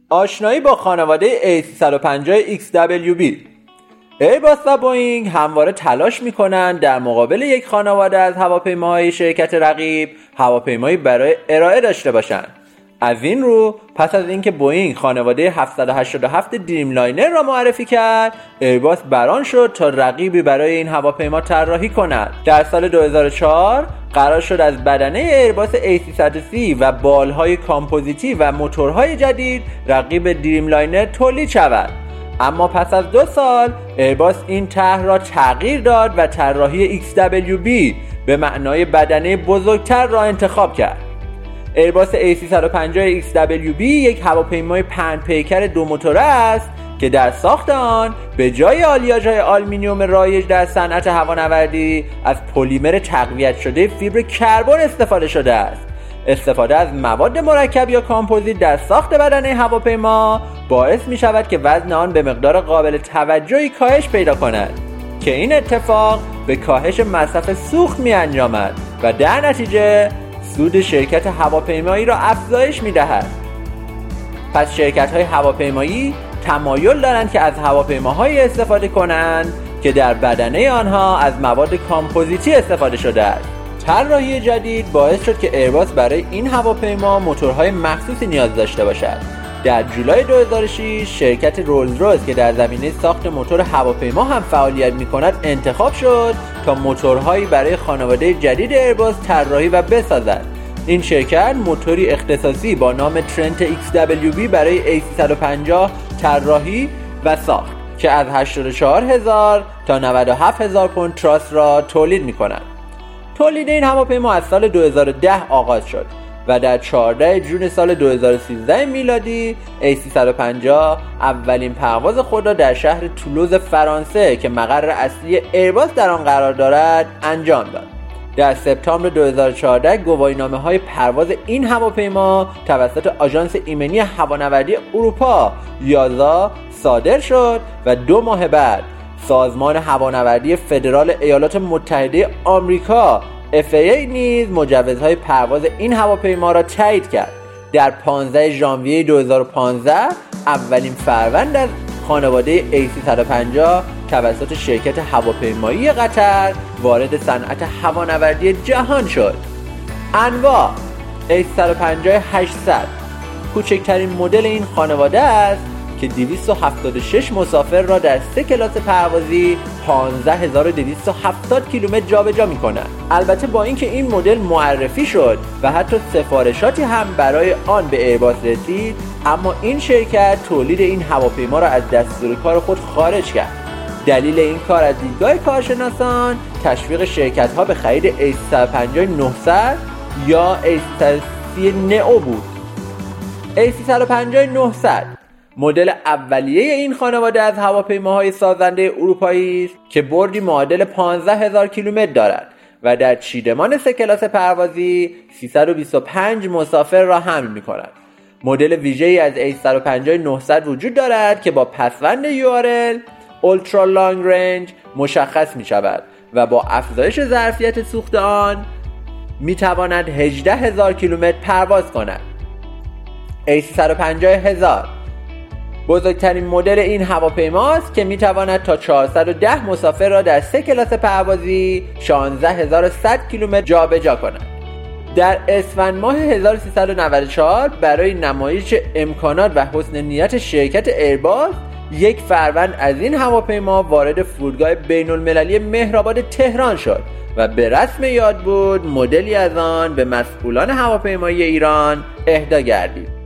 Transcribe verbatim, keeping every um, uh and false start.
آشنایی با خانواده ای سیصد و پنجاه ایکس دبلیو بی. ایرباس و بوئینگ همواره تلاش میکنند در مقابل یک خانواده از هواپیماهای شرکت رقیب هواپیمایی برای ارائه داشته باشند. از این رو پس از اینکه بوئینگ خانواده هفتصد و هشتاد و هفت دریم لاینر را معرفی کرد، ایرباس بران شد تا رقیبی برای این هواپیما طراحی کند. در سال دو هزار و چهار قرار شد از بدنه ایرباس ای سیصد و سی و بالهای کامپوزیتی و موتورهای جدید رقیب دریم لاینر تولید شود. اما پس از دو سال ایرباس این طرح را تغییر داد و طراحی ایکس دبلیو بی به معنای بدنه بزرگتر را انتخاب کرد. ایرباس ای سیصد و پنجاه ایکس دبلیو بی یک هواپیمای پنج پیکر دو موتوره است که در ساخت آن به جای آلیاژهای آلومینیوم رایج در صنعت هوانوردی از پلیمر تقویت شده فیبر کربن استفاده شده است. استفاده از مواد مرکب یا کامپوزیت در ساخت بدنه هواپیما باعث می شود که وزن آن به مقدار قابل توجهی کاهش پیدا کند که این اتفاق به کاهش مصرف سوخت می انجامد و در نتیجه سود شرکت هواپیمایی را افزایش می دهد. پس شرکت های هواپیمایی تمایل دارند که از هواپیماهایی استفاده کنند که در بدنه آنها از مواد کامپوزیتی استفاده شده است. طراحی جدید باعث شد که ایرباس برای این هواپیما موتورهای مخصوصی نیاز داشته باشد. در جولای دو هزار و شش شرکت رولز رویس که در زمینه ساخت موتور هواپیما هم فعالیت می‌کند انتخاب شد تا موتورهایی برای خانواده جدید ایرباس طراحی و بسازد. این شرکت موتوری اختصاصی با نام ترنت ایکس دبلیو بی برای ای سیصد و پنجاه طراحی و ساخت که از هشتاد و چهار هزار تا نود و هفت هزار پوند تراس را تولید می‌کند. تولید این هواپیما از سال دو هزار و ده آغاز شد و در چهاردهم ژوئن سال دو هزار و سیزده میلادی ای سیصد و پنجاه اولین پرواز خود را در شهر تولوز فرانسه که مقر اصلی ایرباس در آن قرار دارد انجام داد. در سپتامبر دو هزار و چهارده گواهینامه‌های پرواز این هواپیما توسط آژانس ایمنی هوانوردی اروپا یازا صادر شد و دو ماه بعد سازمان هوانوردی فدرال ایالات متحده آمریکا اف ای ای نیز مجوزهای پرواز این هواپیما را تایید کرد. در پانزدهم ژانویه دو هزار و پانزده اولین فروند از خانواده ای سیصد و پنجاه توسط شرکت هواپیمایی قطر وارد صنعت هوانوردی جهان شد. انواع ای سیصد و پنجاه هشتصد کوچکترین مدل این خانواده است که دویست و هفتاد و شش مسافر را در سه کلاس پروازی پانزده هزار و دویست و هفتاد کیلومتر جابجا می‌کند. البته با اینکه این مدل معرفی شد و حتی سفارشاتی هم برای آن به ایرباس رسید، اما این شرکت تولید این هواپیما را از دستور کار خود خارج کرد. دلیل این کار از دیدگاه کارشناسان تشویق شرکت‌ها به خرید ای سیصد و پنجاه نهصد یا ای سیصد و سی نئو بود. ای سیصد و پنجاه نهصد مدل اولیه این خانواده از هواپیماهای سازنده اروپایی است که بردی معادل پانزده هزار کیلومتر دارد و در چیدمان سه کلاس پروازی سیصد و بیست و پنج مسافر را حمل می‌کند. مدل ویژه‌ای از ای سیصد و پنجاه نهصد وجود دارد که با پسوند یو آر ال Ultra Long Range مشخص می‌شود و با افزایش ظرفیت سوخت آن می‌تواند هجده هزار کیلومتر پرواز کند. ای سیصد و پنجاه هزار بزرگترین مدل این هواپیماست که میتواند تا چهارصد و ده مسافر را در سه کلاس پروازی شانزده هزار و صد کیلومتر جابجا کند. در اسفند ماه هزار و سیصد و نود و چهار برای نمایش امکانات و حسن نیت شرکت ایرباس یک فروند از این هواپیما وارد فرودگاه بین المللی مهرآباد تهران شد و به رسم یاد بود مدلی از آن به مسئولان هواپیمایی ایران اهدا گردید.